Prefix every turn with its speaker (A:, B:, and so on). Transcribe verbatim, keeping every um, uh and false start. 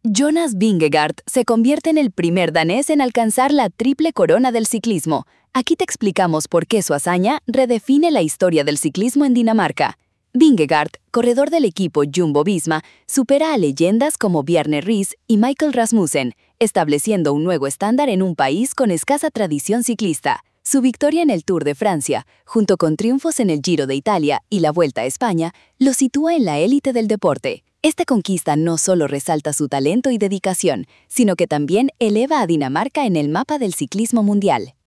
A: Jonas Vingegaard se convierte en el primer danés en alcanzar la triple corona del ciclismo. Aquí te explicamos por qué su hazaña redefine la historia del ciclismo en Dinamarca. Vingegaard, corredor del equipo Jumbo-Visma, supera a leyendas como Bjarne Riis y Michael Rasmussen, estableciendo un nuevo estándar en un país con escasa tradición ciclista. Su victoria en el Tour de Francia, junto con triunfos en el Giro de Italia y la Vuelta a España, lo sitúa en la élite del deporte. Esta conquista no solo resalta su talento y dedicación, sino que también eleva a Dinamarca en el mapa del ciclismo mundial.